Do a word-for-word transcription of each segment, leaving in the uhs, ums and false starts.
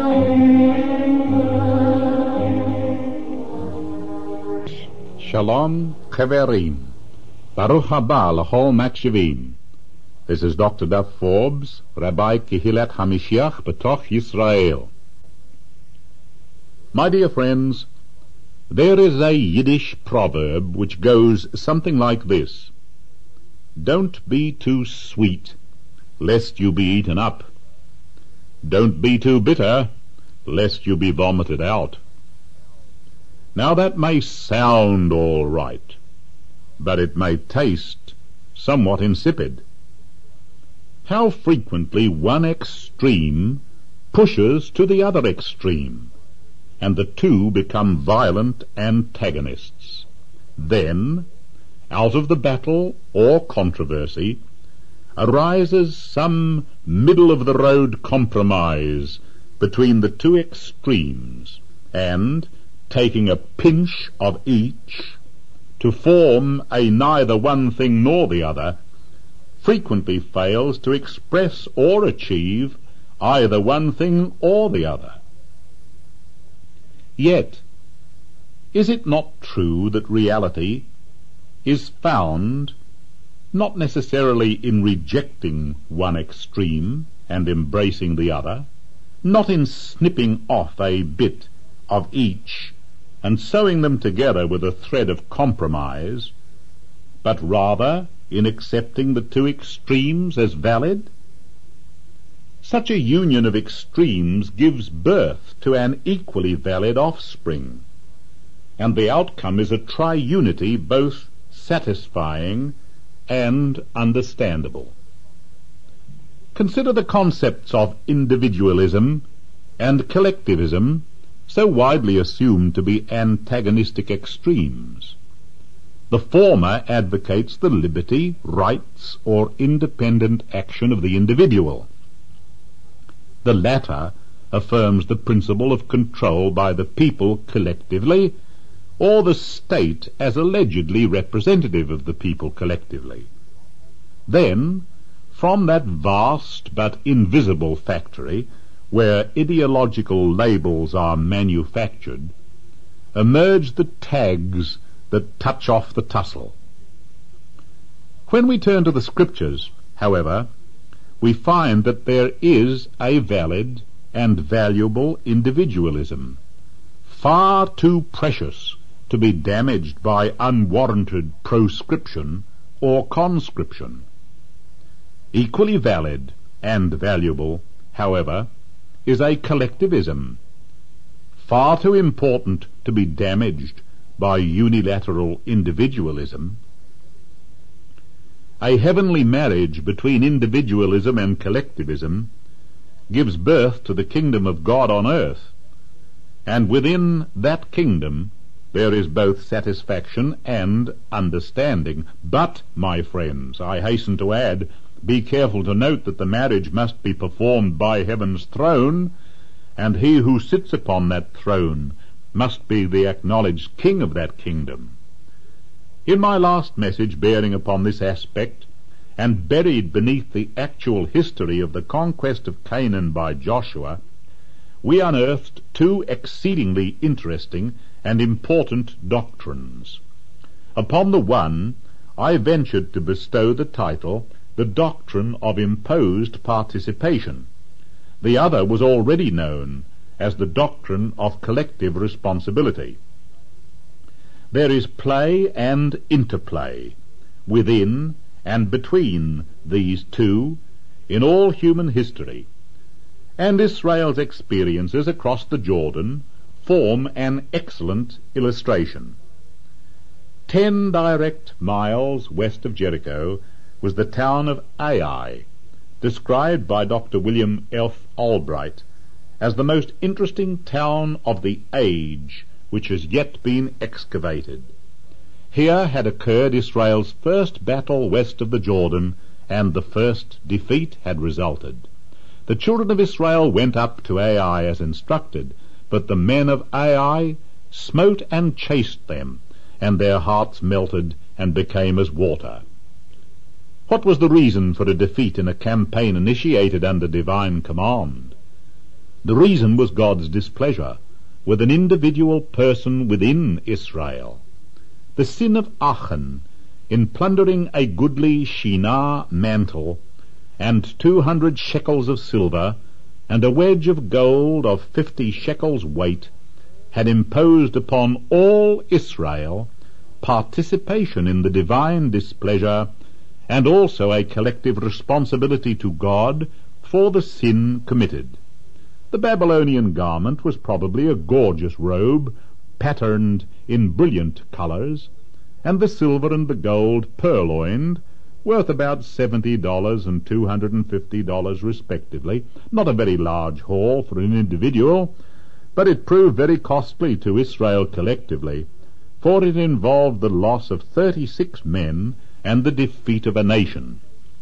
Shalom Chaverim. Baruch haba l'chol makshivim. This is Doctor Duff Forbes, Rabbi Kehilat HaMashiach B'toch Yisrael. My dear friends, there is a Yiddish proverb which goes something like this: Don't be too sweet, lest you be eaten up. Don't be too bitter, lest you be vomited out. Now that may sound all right, but it may taste somewhat insipid. How frequently one extreme pushes to the other extreme, and the two become violent antagonists. Then, out of the battle or controversy, arises some middle-of-the-road compromise between the two extremes, and, taking a pinch of each to form a neither one thing nor the other, frequently fails to express or achieve either one thing or the other. Yet, is it not true that reality is found not necessarily in rejecting one extreme and embracing the other, not in snipping off a bit of each and sewing them together with a thread of compromise, but rather in accepting the two extremes as valid? Such a union of extremes gives birth to an equally valid offspring, and the outcome is a triunity both satisfying and understandable. Consider the concepts of individualism and collectivism, so widely assumed to be antagonistic extremes. The former advocates the liberty, rights, or independent action of the individual. The latter affirms the principle of control by the people collectively, or the state as allegedly representative of the people collectively. Then, from that vast but invisible factory, where ideological labels are manufactured, emerge the tags that touch off the tussle. When we turn to the Scriptures, however, we find that there is a valid and valuable individualism, far too precious to be damaged by unwarranted proscription or conscription. Equally valid and valuable, however, is a collectivism, far too important to be damaged by unilateral individualism. A heavenly marriage between individualism and collectivism gives birth to the kingdom of God on earth, and within that kingdom there is both satisfaction and understanding. But, my friends, I hasten to add, be careful to note that the marriage must be performed by heaven's throne, and he who sits upon that throne must be the acknowledged king of that kingdom. In my last message bearing upon this aspect, and buried beneath the actual history of the conquest of Canaan by Joshua, we unearthed two exceedingly interesting and important doctrines. Upon the one, I ventured to bestow the title, the doctrine of imposed participation. The other was already known as the doctrine of collective responsibility. There is play and interplay within and between these two in all human history, and Israel's experiences across the Jordan form an excellent illustration. Ten direct miles west of Jericho was the town of Ai, described by Doctor William F. Albright as the most interesting town of the age which has yet been excavated. Here had occurred Israel's first battle west of the Jordan, and the first defeat had resulted. The children of Israel went up to Ai as instructed, but the men of Ai smote and chased them, and their hearts melted and became as water. What was the reason for a defeat in a campaign initiated under divine command? The reason was God's displeasure with an individual person within Israel. The sin of Achan in plundering a goodly Shinar mantle and two hundred shekels of silver and a wedge of gold of fifty shekels weight had imposed upon all Israel participation in the divine displeasure and also a collective responsibility to God for the sin committed. The Babylonian garment was probably a gorgeous robe patterned in brilliant colors, and the silver and the gold purloined, worth about seventy dollars and two hundred fifty dollars respectively. Not a very large haul for an individual, but it proved very costly to Israel collectively, for it involved the loss of thirty-six men and the defeat of a nation.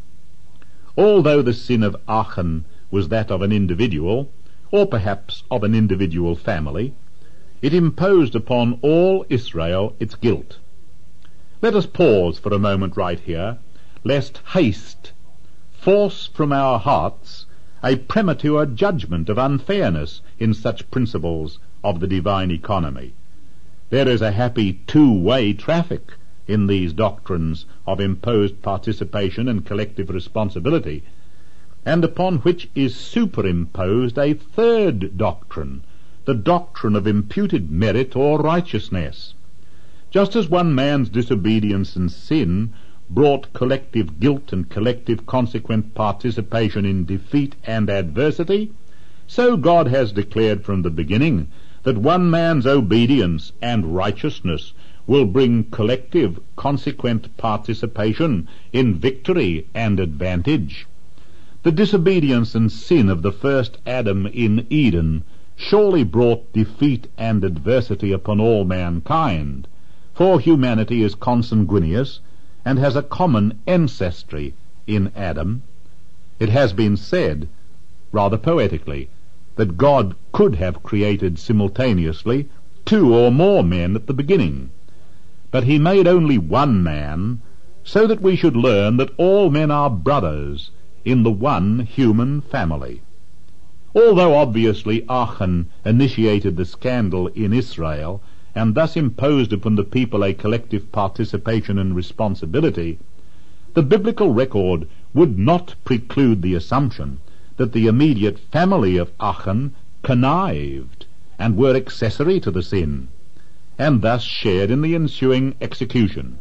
Although the sin of Achan was that of an individual, or perhaps of an individual family, it imposed upon all Israel its guilt. Let us pause for a moment right here, lest haste force from our hearts a premature judgment of unfairness in such principles of the divine economy. There is a happy two-way traffic in these doctrines of imposed participation and collective responsibility, and upon which is superimposed a third doctrine, the doctrine of imputed merit or righteousness. Just as one man's disobedience and sin brought collective guilt and collective consequent participation in defeat and adversity, so God has declared from the beginning that one man's obedience and righteousness will bring collective consequent participation in victory and advantage. The disobedience and sin of the first Adam in Eden surely brought defeat and adversity upon all mankind, for humanity is consanguineous and has a common ancestry in Adam. It has been said, rather poetically, that God could have created simultaneously two or more men at the beginning, but he made only one man, so that we should learn that all men are brothers in the one human family. Although obviously Achan initiated the scandal in Israel and thus imposed upon the people a collective participation and responsibility, the biblical record would not preclude the assumption that the immediate family of Achan connived and were accessory to the sin, and thus shared in the ensuing execution.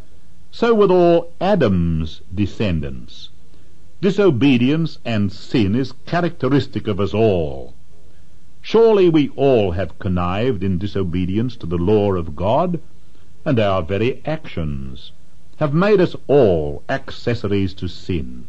So with all Adam's descendants, disobedience and sin is characteristic of us all. Surely we all have connived in disobedience to the law of God, and our very actions have made us all accessories to sin.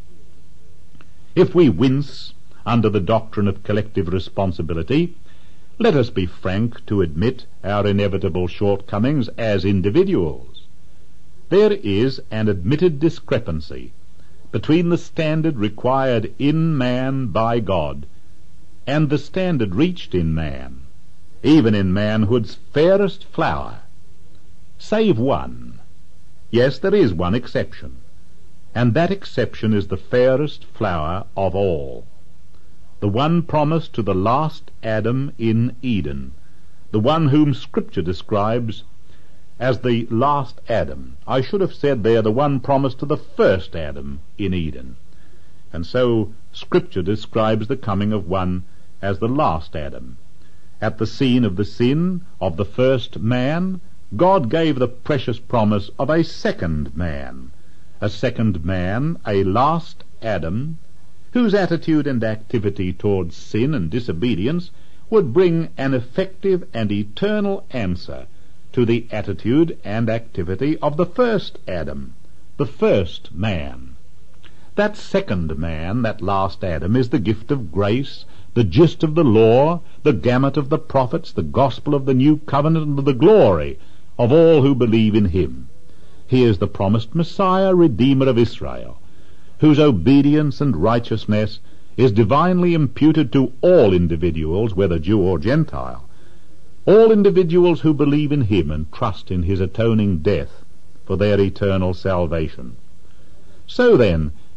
If we wince under the doctrine of collective responsibility, let us be frank to admit our inevitable shortcomings as individuals. There is an admitted discrepancy between the standard required in man by God and the standard reached in man, even in manhood's fairest flower, save one. Yes, there is one exception, and that exception is the fairest flower of all, the one promised to the last Adam in Eden, the one whom Scripture describes as the last Adam. I should have said there the one promised to the first Adam in Eden. And so Scripture describes the coming of one as the last Adam. At the scene of the sin of the first man, God gave the precious promise of a second man, a second man, a last Adam, whose attitude and activity towards sin and disobedience would bring an effective and eternal answer to the attitude and activity of the first Adam, the first man. That second man, that last Adam, is the gift of grace, the gist of the law, the gamut of the prophets, the gospel of the new covenant, and the glory of all who believe in him. He is the promised Messiah, Redeemer of Israel, whose obedience and righteousness is divinely imputed to all individuals, whether Jew or Gentile, all individuals who believe in him and trust in his atoning death for their eternal salvation. So then,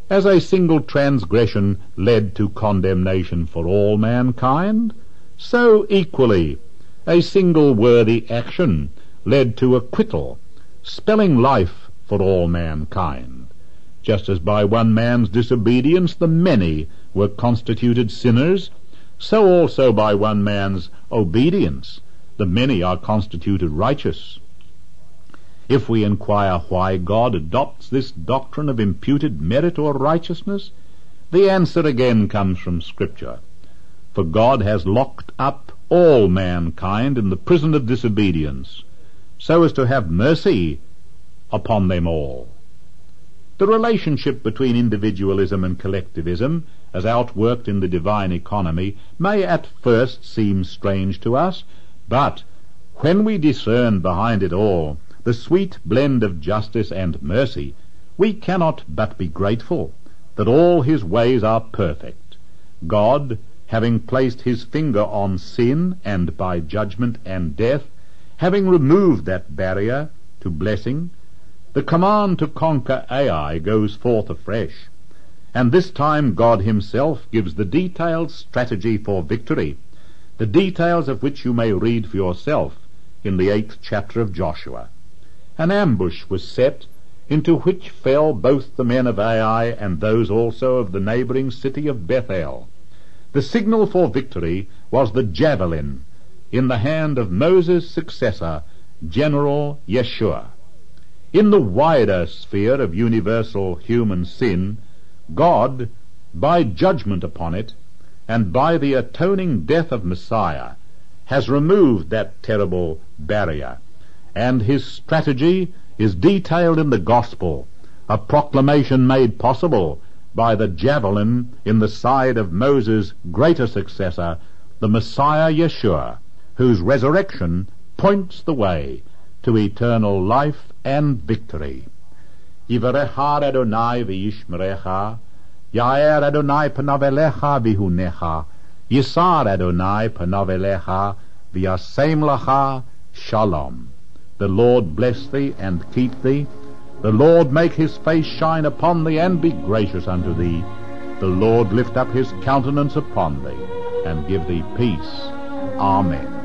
As a single transgression led to condemnation for all mankind, so equally a single worthy action led to acquittal, spelling life for all mankind. Just as by one man's disobedience the many were constituted sinners, so also by one man's obedience the many are constituted righteous. If we inquire why God adopts this doctrine of imputed merit or righteousness, the answer again comes from Scripture. For God has locked up all mankind in the prison of disobedience, so as to have mercy upon them all. The relationship between individualism and collectivism, as outworked in the divine economy, may at first seem strange to us, but when we discern behind it all the sweet blend of justice and mercy, we cannot but be grateful that all his ways are perfect. God, having placed his finger on sin, and by judgment and death, having removed that barrier to blessing, the command to conquer Ai goes forth afresh, and this time God himself gives the detailed strategy for victory, the details of which you may read for yourself in the eighth chapter of Joshua. An ambush was set, into which fell both the men of Ai and those also of the neighboring city of Bethel. The signal for victory was the javelin in the hand of Moses' successor, General Yeshua. In the wider sphere of universal human sin, God, by judgment upon it, and by the atoning death of Messiah, has removed that terrible barrier, and his strategy is detailed in the gospel, a proclamation made possible by the javelin in the side of Moses' greater successor, the Messiah Yeshua, whose resurrection points the way to eternal life and victory. Yivarecha Adonai v'yishmerecha, Yair Adonai panav elecha v'hunecha, Yisar Adonai panav elecha v'yasem lecha shalom. The Lord bless thee and keep thee. The Lord make his face shine upon thee and be gracious unto thee. The Lord lift up his countenance upon thee and give thee peace. Amen.